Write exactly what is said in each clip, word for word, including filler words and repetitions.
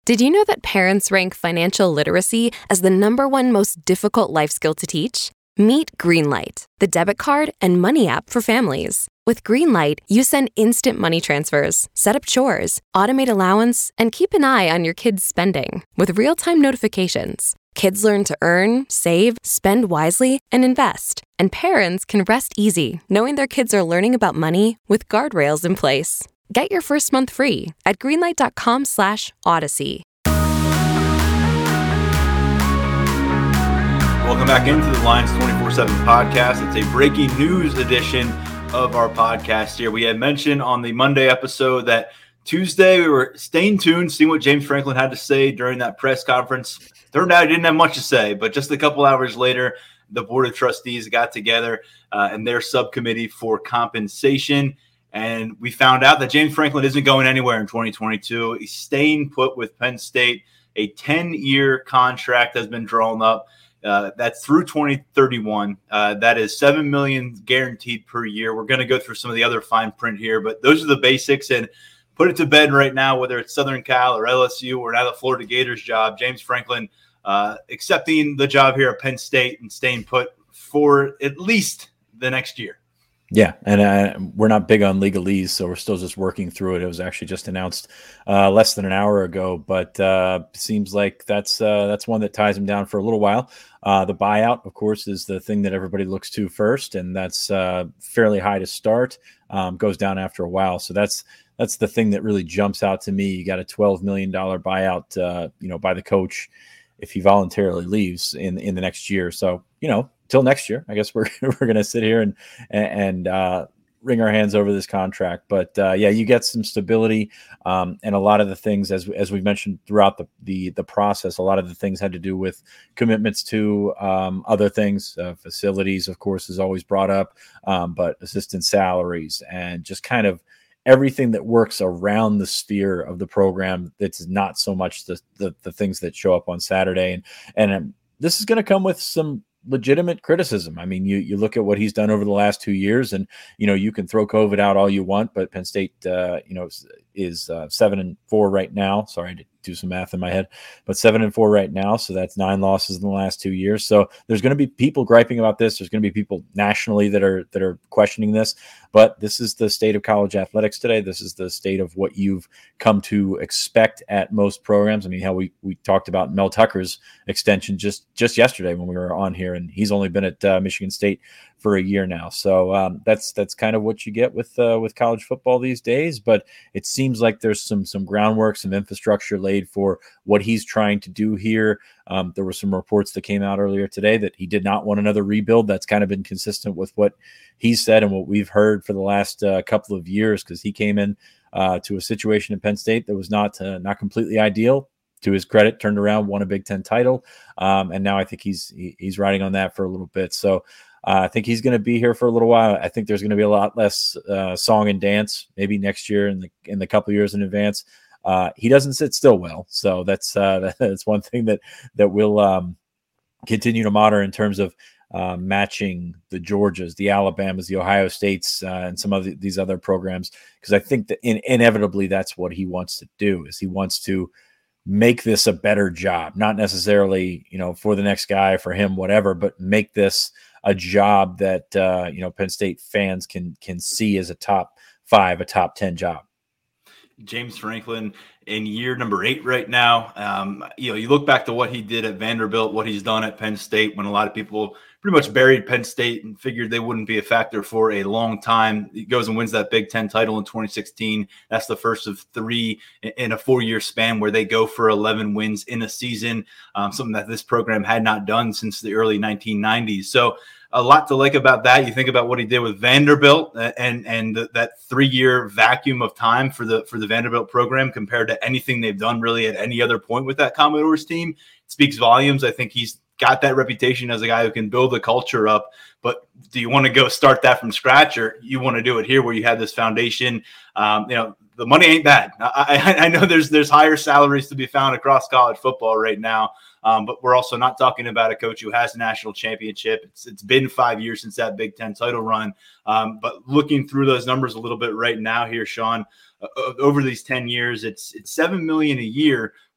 Did you know that parents rank financial literacy as the number one most difficult life skill to teach? Meet Greenlight, the debit card and money app for families. With Greenlight, you send instant money transfers, set up chores, automate allowance, and keep an eye on your kids' spending with real-time notifications. Kids learn to earn, save, spend wisely, and invest. And parents can rest easy knowing their kids are learning about money with guardrails in place. Get your first month free at greenlight.com slash odyssey. Welcome back into the Lions twenty-four seven podcast. It's a breaking news edition of our podcast here. We had mentioned on the Monday episode that Tuesday we were staying tuned, seeing what James Franklin had to say during that press conference. Turned out he didn't have much to say, but just a couple hours later, the Board of Trustees got together uh, in their subcommittee for compensation. And we found out that James Franklin isn't going anywhere in twenty twenty-two. He's staying put with Penn State. A ten-year contract has been drawn up. Uh, that's through twenty thirty-one. Uh, that is seven million dollars guaranteed per year. We're going to go through some of the other fine print here, but those are the basics. And put it to bed right now, whether it's Southern Cal or L S U or now the Florida Gators job, James Franklin uh, accepting the job here at Penn State and staying put for at least the next year. Yeah, and uh, we're not big on legalese, so we're still just working through it. It was actually just announced uh, less than an hour ago, but uh, seems like that's uh, that's one that ties him down for a little while. Uh, the buyout, of course, is the thing that everybody looks to first, and that's uh, fairly high to start. Um, goes down after a while, so that's that's the thing that really jumps out to me. You got a twelve million dollars buyout, uh, you know, by the coach if he voluntarily leaves in in the next year. So, you know. Till next year, I guess we're we're going to sit here and and uh, wring our hands over this contract. But uh, yeah, you get some stability, um, and a lot of the things, as as we mentioned throughout the, the the process, a lot of the things had to do with commitments to um, other things. Uh, facilities, of course, is always brought up, um, but assistant salaries and just kind of everything that works around the sphere of the program. That's not so much the the, the things that show up on Saturday, and and um, this is going to come with some legitimate criticism. I mean, you you look at what he's done over the last two years, and you know you can throw COVID out all you want, but Penn State, uh, you know, is, is uh, seven and four right now. Sorry, I did do some math in my head, but seven and four right now. So that's nine losses in the last two years. So there's going to be people griping about this. There's going to be people nationally that are that are questioning this. But this is the state of college athletics today. This is the state of what you've come to expect at most programs. I mean, how we we talked about Mel Tucker's extension just just yesterday when we were on here, and he's only been at uh, Michigan State for a year now. So um, that's that's kind of what you get with uh, with college football these days. But it seems like there's some some groundwork, some infrastructure laid for what he's trying to do here. Um, there were some reports that came out earlier today that he did not want another rebuild. That's kind of been consistent with what he said and what we've heard for the last uh, couple of years, because he came in uh, to a situation in Penn State that was not uh, not completely ideal. To his credit, turned around, won a Big Ten title, um, and now I think he's he, he's riding on that for a little bit. So uh, I think he's going to be here for a little while. I think there's going to be a lot less uh, song and dance maybe next year in the in the couple years in advance. Uh, he doesn't sit still well, so that's uh, that's one thing that that we'll um, continue to monitor in terms of uh, matching the Georgias, the Alabamas, the Ohio States, uh, and some of the, these other programs, because I think that in, inevitably that's what he wants to do. Is he wants to make this a better job, not necessarily, you know, for the next guy, for him, whatever, but make this a job that, uh, you know, Penn State fans can, can see as a top five, a top ten job. James Franklin in year number eight right now. Um, you know, you look back to what he did at Vanderbilt, what he's done at Penn State, when a lot of people pretty much buried Penn State and figured they wouldn't be a factor for a long time. He goes and wins that Big Ten title in twenty sixteen. That's the first of three in a four-year span where they go for eleven wins in a season, um, something that this program had not done since the early nineteen nineties. So a lot to like about that. You think about what he did with Vanderbilt and and the, that three-year vacuum of time for the for the Vanderbilt program compared to anything they've done really at any other point with that Commodores team. It speaks volumes. I think he's got that reputation as a guy who can build the culture up. But do you want to go start that from scratch, or you want to do it here where you have this foundation? Um, you know, the money ain't bad. I, I, I know there's there's higher salaries to be found across college football right now. Um, but we're also not talking about a coach who has a national championship. It's It's been five years since that Big Ten title run. Um, but looking through those numbers a little bit right now here, Sean, uh, over these ten years, it's it's seven million dollars a year.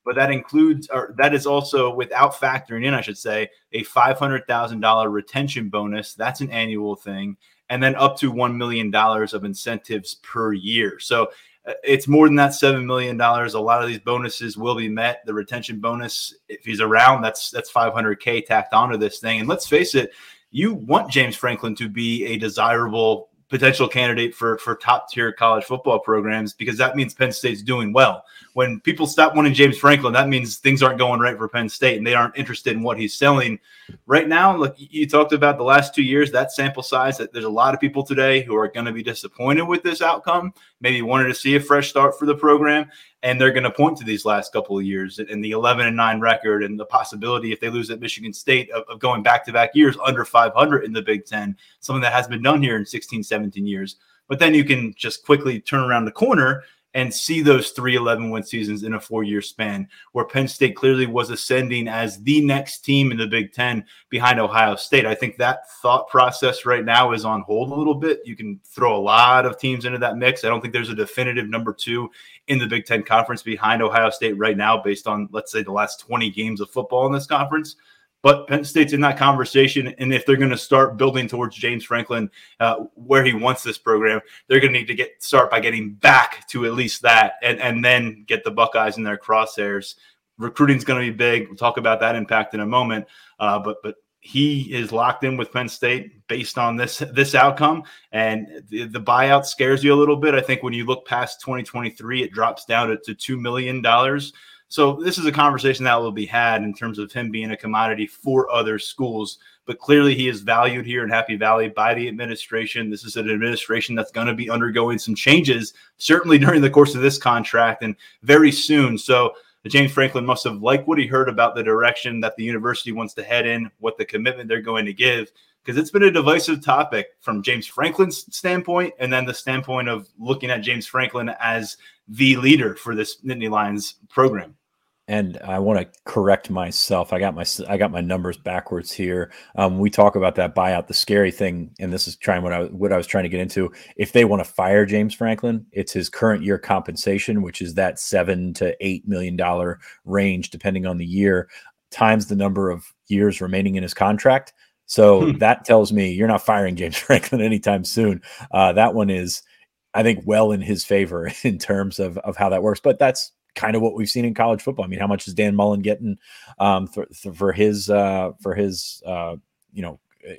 but that includes, or that is also without factoring in, I should say, a five hundred thousand dollars retention bonus. That's an annual thing. And then up to one million dollars of incentives per year. So it's more than that seven million dollars. A lot of these bonuses will be met. The retention bonus, if he's around, that's that's five hundred K tacked onto this thing. And let's face it, you want James Franklin to be a desirable potential candidate for, for top tier college football programs, because that means Penn State's doing well. When people stop wanting James Franklin, that means things aren't going right for Penn State and they aren't interested in what he's selling right now. Look, you talked about the last two years, that sample size, that there's a lot of people today who are going to be disappointed with this outcome, maybe wanted to see a fresh start for the program. And they're going to point to these last couple of years and the eleven and nine record and the possibility, if they lose at Michigan State, of, of going back-to-back years under five hundred in the Big Ten, something that has been done here in sixteen, seventeen years. But then you can just quickly turn around the corner and see those three eleven win seasons in a four-year span, where Penn State clearly was ascending as the next team in the Big Ten behind Ohio State. I think that thought process right now is on hold a little bit. You can throw a lot of teams into that mix. I don't think there's a definitive number two in the Big Ten Conference behind Ohio State right now, based on, let's say, the last twenty games of football in this conference. But Penn State's in that conversation, and if they're going to start building towards James Franklin, uh, where he wants this program, they're going to need to get start by getting back to at least that, and, and then get the Buckeyes in their crosshairs. Recruiting's going to be big. We'll talk about that impact in a moment. Uh, but but he is locked in with Penn State based on this this outcome, and the, the buyout scares you a little bit. I think when you look past twenty twenty-three, it drops down to, to two million dollars. So this is a conversation that will be had in terms of him being a commodity for other schools. But clearly he is valued here in Happy Valley by the administration. This is an administration that's going to be undergoing some changes, certainly during the course of this contract and very soon. So James Franklin must have liked what he heard about the direction that the university wants to head in, what the commitment they're going to give, because it's been a divisive topic from James Franklin's standpoint, and then the standpoint of looking at James Franklin as the leader for this Nittany Lions program. And I want to correct myself. I got my I got my numbers backwards here. Um, we talk about that buyout. The scary thing, and this is trying what I what I was trying to get into. If they want to fire James Franklin, it's his current year compensation, which is that seven to eight million dollar range, depending on the year, times the number of years remaining in his contract. So hmm. that tells me you're not firing James Franklin anytime soon. Uh, that one is, I think, well in his favor in terms of of how that works. But that's kind of what we've seen in college football. I mean, how much is Dan Mullen getting um, for, for his, uh, for his, uh, you know,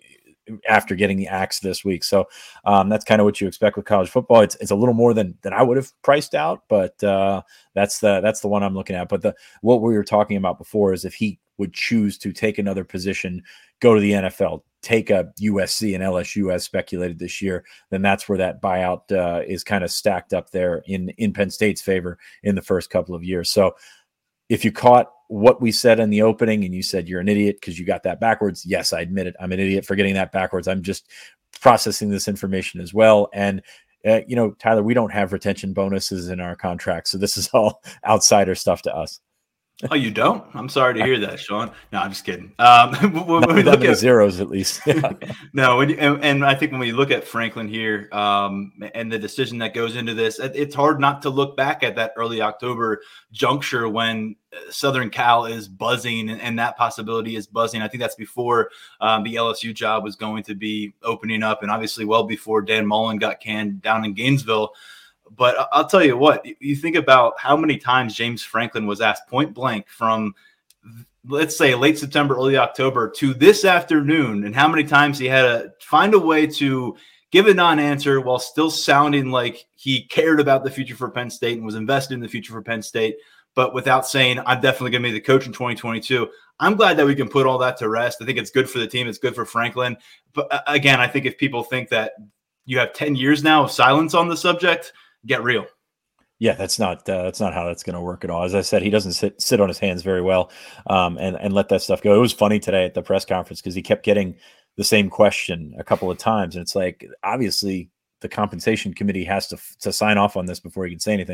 after getting the axe this week. So um, that's kind of what you expect with college football. It's it's a little more than, than I would have priced out, but uh, that's the, that's the one I'm looking at. But the, what we were talking about before is if he would choose to take another position, go to the N F L, take a U S C and L S U as speculated this year, then that's where that buyout uh, is kind of stacked up there in, in Penn State's favor in the first couple of years. So if you caught what we said in the opening and you said you're an idiot because you got that backwards, yes, I admit it. I'm an idiot for getting that backwards. I'm just processing this information as well. And uh, you know, Tyler, we don't have retention bonuses in our contract, so this is all outsider stuff to us. Oh, you don't? I'm sorry to hear that, Sean. No, I'm just kidding. Um, when, when we look at zeros, at least. no, when you, and, and I think when we look at Franklin here um, and the decision that goes into this, it's hard not to look back at that early October juncture when Southern Cal is buzzing and, and that possibility is buzzing. I think that's before um, the L S U job was going to be opening up, and obviously well before Dan Mullen got canned down in Gainesville. But I'll tell you what, you think about how many times James Franklin was asked point blank from, let's say, late September, early October to this afternoon, and how many times he had to find a way to give a non-answer while still sounding like he cared about the future for Penn State and was invested in the future for Penn State, but without saying, I'm definitely going to be the coach in twenty twenty-two. I'm glad that we can put all that to rest. I think it's good for the team. It's good for Franklin. But again, I think if people think that you have ten years now of silence on the subject, get real. Yeah, that's not uh, that's not how that's going to work at all. As I said, he doesn't sit sit on his hands very well um, and and let that stuff go. It was funny today at the press conference because he kept getting the same question a couple of times, and it's like obviously the compensation committee has to to sign off on this before he can say anything.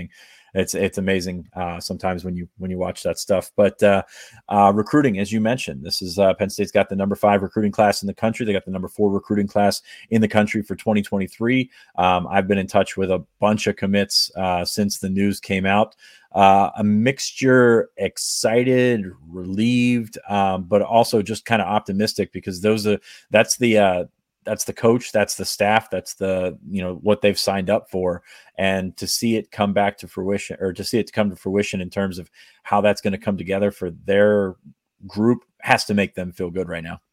It's it's amazing uh, sometimes when you when you watch that stuff. But uh, uh, recruiting, as you mentioned, this is uh, Penn State's got the number five recruiting class in the country. They got the number four recruiting class in the country for twenty twenty-three. Um, I've been in touch with a bunch of commits uh, since the news came out. Uh, a mixture, excited, relieved, um, but also just kind of optimistic, because those are that's the uh, that's the coach, that's the staff, that's the, you know, what they've signed up for. And to see it come back to fruition, or to see it come to fruition in terms of how that's going to come together for their group, has to make them feel good right now.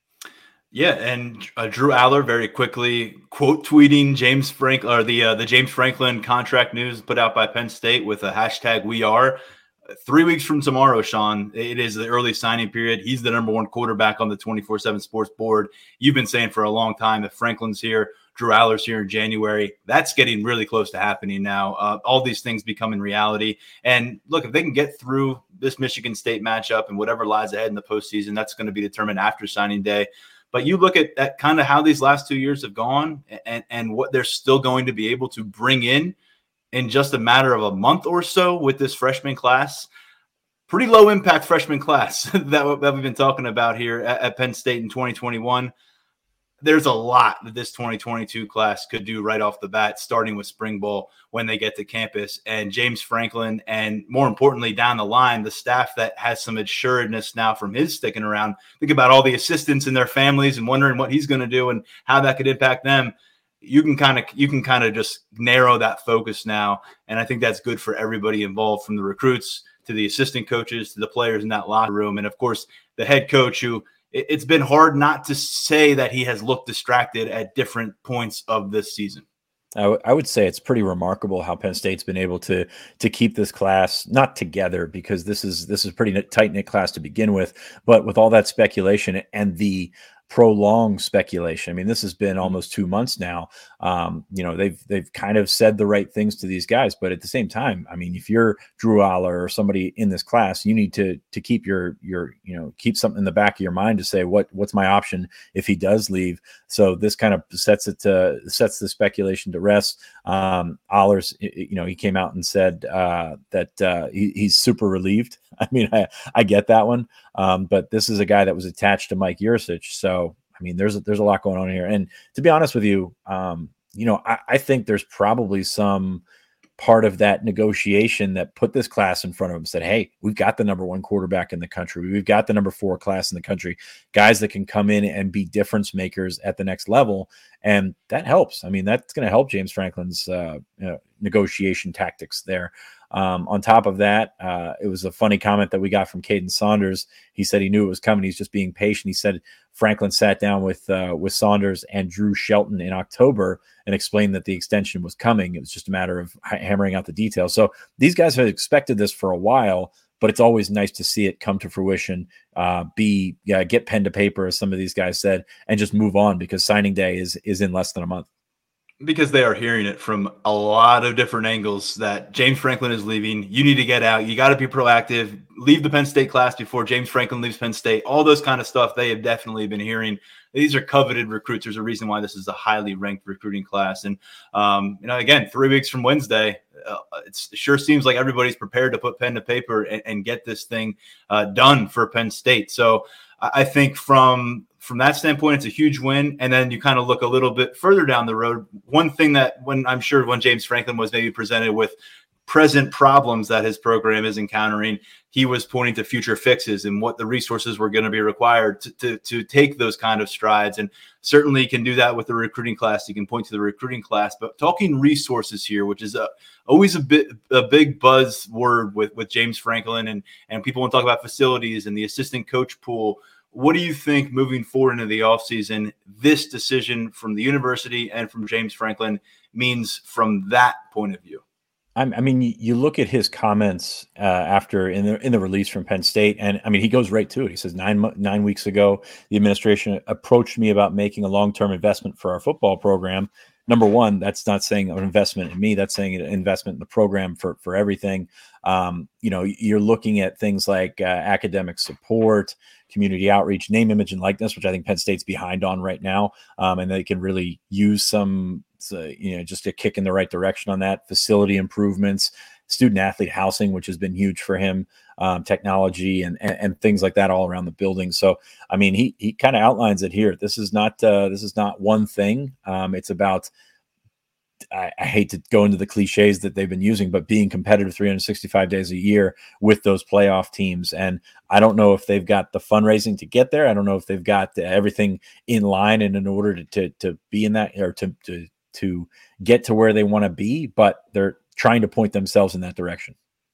Yeah, and uh, Drew Aller very quickly quote tweeting James Frank or the uh, the James Franklin contract news put out by Penn State with a hashtag We Are. Three weeks from tomorrow, Sean, it is the early signing period. He's the number one quarterback on the twenty-four seven Sports board. You've been saying for a long time that Franklin's here, Drew Aller's here in January. That's getting really close to happening now. Uh, all these things becoming reality. And look, if they can get through this Michigan State matchup and whatever lies ahead in the postseason, that's going to be determined after signing day. But you look at, at kind of how these last two years have gone, and, and what they're still going to be able to bring in in just a matter of a month or so with this freshman class. Pretty low impact freshman class that, that we've been talking about here at, at Penn State in twenty twenty-one. There's a lot that this twenty twenty-two class could do right off the bat, starting with spring ball when they get to campus. And James Franklin, and more importantly, down the line, the staff that has some assuredness now from his sticking around. Think about all the assistants and their families and wondering what he's going to do and how that could impact them. You can kind of you can kind of just narrow that focus now. And I think that's good for everybody involved, from the recruits to the assistant coaches to the players in that locker room. And of course, the head coach, who it's been hard not to say that he has looked distracted at different points of this season. I, w- I would say it's pretty remarkable how Penn State's been able to to keep this class not together, because this is this is a pretty tight knit class to begin with, but with all that speculation and the prolonged speculation. I mean, this has been almost two months now. Um, you know, they've they've kind of said the right things to these guys, but at the same time, I mean, if you're Drew Aller or somebody in this class, you need to to keep your your you know keep something in the back of your mind to say what what's my option if he does leave. So this kind of sets it to sets the speculation to rest. Um, Aller's, you know, he came out and said uh, that uh, he, he's super relieved. I mean, I, I get that one, um, but this is a guy that was attached to Mike Yurcich, so I mean, there's a, there's a lot going on here. And to be honest with you, um, you know, I, I think there's probably some part of that negotiation that put this class in front of him, said, hey, we've got the number one quarterback in the country. We've got the number four class in the country, guys that can come in and be difference makers at the next level. And that helps. I mean, that's going to help James Franklin's uh, you know, negotiation tactics there. Um, on top of that, uh, it was a funny comment that we got from Caden Saunders. He said he knew it was coming. He's just being patient. He said Franklin sat down with uh, with Saunders and Drew Shelton in October and explained that the extension was coming. It was just a matter of hammering out the details. So these guys have expected this for a while, but it's always nice to see it come to fruition, uh, be yeah, get pen to paper, as some of these guys said, and just move on, because signing day is is in less than a month. Because they are hearing it from a lot of different angles that James Franklin is leaving. You need to get out. You got to be proactive. Leave the Penn State class before James Franklin leaves Penn State. All those kind of stuff they have definitely been hearing. These are coveted recruits. There's a reason why this is a highly ranked recruiting class. And, um, you know, again, three weeks from Wednesday, uh, it's, it sure seems like everybody's prepared to put pen to paper and, and get this thing uh, done for Penn State. So I think from from that standpoint, it's a huge win. And then you kind of look a little bit further down the road. One thing that when I'm sure when James Franklin was maybe presented with present problems that his program is encountering, he was pointing to future fixes and what the resources were going to be required to, to, to take those kind of strides. And certainly you can do that with the recruiting class. You can point to the recruiting class, but talking resources here, which is a, always a bit a big buzzword with, with James Franklin, and, and people want to talk about facilities and the assistant coach pool. What do you think moving forward into the offseason, this decision from the university and from James Franklin means from that point of view? I mean, you look at his comments uh, after in the in the release from Penn State, and I mean, he goes right to it. He says nine nine weeks ago, the administration approached me about making a long-term investment for our football program. Number one, that's not saying an investment in me. That's saying an investment in the program for for everything. Um, you know, you're looking at things like uh, academic support, community outreach, name, image, and likeness, which I think Penn State's behind on right now, um, and they can really use some. So, you know, just a kick in the right direction on that. Facility improvements, student athlete housing, which has been huge for him, um, technology and, and and things like that all around the building. So, I mean, he he kind of outlines it here. This is not uh, this is not one thing. Um, it's about, I, I hate to go into the cliches that they've been using, but being competitive three hundred sixty-five days a year with those playoff teams. And I don't know if they've got the fundraising to get there. I don't know if they've got everything in line and in order to to, to be in that, or to to to get to where they want to be, but they're trying to point themselves in that direction.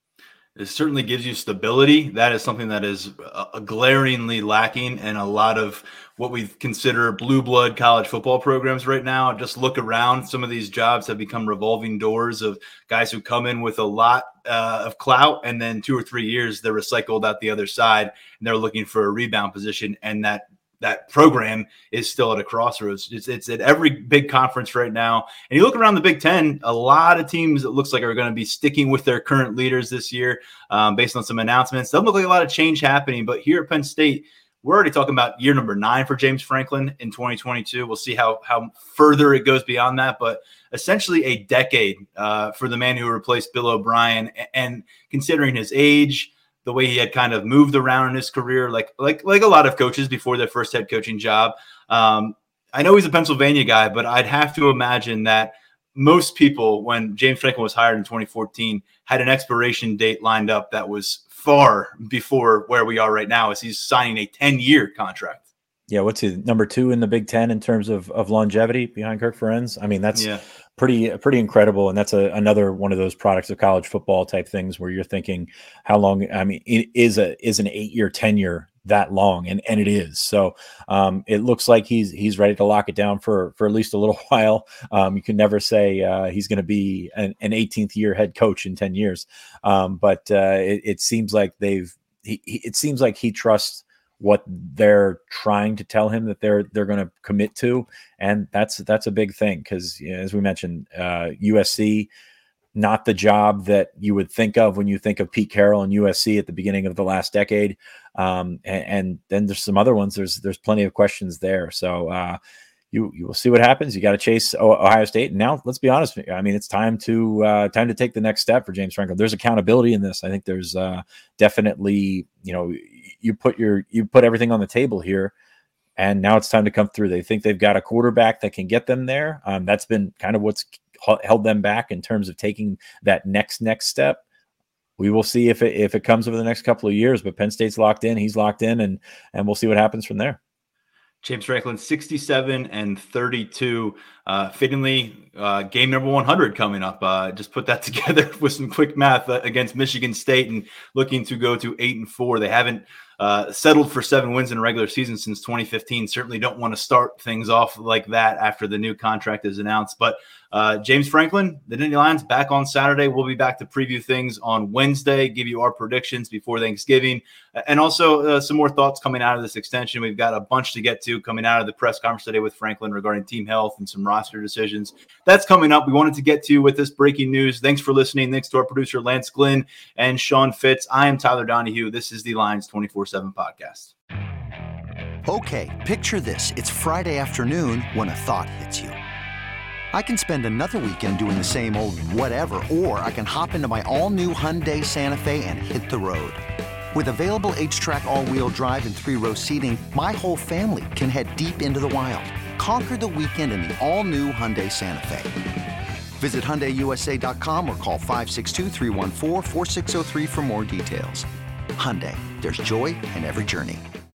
It certainly gives you stability. That is something that is uh, glaringly lacking in a lot of what we consider blue blood college football programs right now. Just look around. Some of these jobs have become revolving doors of guys who come in with a lot uh, of clout, and then two or three years they're recycled out the other side, and they're looking for a rebound position. And that that program is still at a crossroads. It's, it's at every big conference right now. And you look around the Big Ten, a lot of teams, it looks like, are going to be sticking with their current leaders this year um, based on some announcements. Doesn't look like a lot of change happening, but here at Penn State, we're already talking about year number nine for James Franklin in twenty twenty-two. We'll see how, how further it goes beyond that, but essentially a decade uh, for the man who replaced Bill O'Brien. And considering his age, the way he had kind of moved around in his career, like like like a lot of coaches before their first head coaching job. Um, I know he's a Pennsylvania guy, but I'd have to imagine that most people, when James Franklin was hired in twenty fourteen, had an expiration date lined up that was far before where we are right now, as he's signing a ten-year contract. Yeah, what's he, number two in the Big Ten in terms of, of longevity behind Kirk Ferentz? I mean, that's yeah. pretty pretty incredible, and that's a, another one of those products of college football type things where you're thinking, how long? I mean, it is a is an eight year tenure that long, and and it is. So um, it looks like he's he's ready to lock it down for for at least a little while. Um, you can never say uh, he's going to be an, an eighteenth year head coach in ten years, um, but uh, it, it seems like they've. He, he, it seems like he trusts what they're trying to tell him that they're they're going to commit to, and that's that's a big thing because, you know, as we mentioned, uh, U S C, not the job that you would think of when you think of Pete Carroll and U S C at the beginning of the last decade, um, and, and then there's some other ones. There's there's plenty of questions there, so uh, you you will see what happens. You got to chase Ohio State, and now let's be honest. I mean, it's time to uh, time to take the next step for James Franklin. There's accountability in this. I think there's uh, definitely, you know, you put your you put everything on the table here, and now it's time to come through. They think they've got a quarterback that can get them there. Um, that's been kind of what's held them back in terms of taking that next next step. We will see if it if it comes over the next couple of years. But Penn State's locked in. He's locked in, and and we'll see what happens from there. James Franklin, sixty-seven and thirty-two. Uh, fittingly, uh, game number one hundred coming up. Uh, just put that together with some quick math uh, against Michigan State, and looking to go to eight and four. They haven't uh, settled for seven wins in a regular season since twenty fifteen. Certainly don't want to start things off like that after the new contract is announced. But uh, James Franklin, the Nittany Lions, back on Saturday. We'll be back to preview things on Wednesday, give you our predictions before Thanksgiving, and also uh, some more thoughts coming out of this extension. We've got a bunch to get to coming out of the press conference today with Franklin regarding team health and some roster decisions. That's coming up. We wanted to get to with this breaking news. Thanks for listening. Thanks to our producer, Lance Glynn and Sean Fitz. I am Tyler Donahue. This is the Lions twenty-four seven podcast. Okay, picture this. It's Friday afternoon when a thought hits you. I can spend another weekend doing the same old whatever, or I can hop into my all-new Hyundai Santa Fe and hit the road. With available H-Track all-wheel drive and three-row seating, my whole family can head deep into the wild. Conquer the weekend in the all-new Hyundai Santa Fe. Visit Hyundai U S A dot com or call five six two, three one four, four six zero three for more details. Hyundai, there's joy in every journey.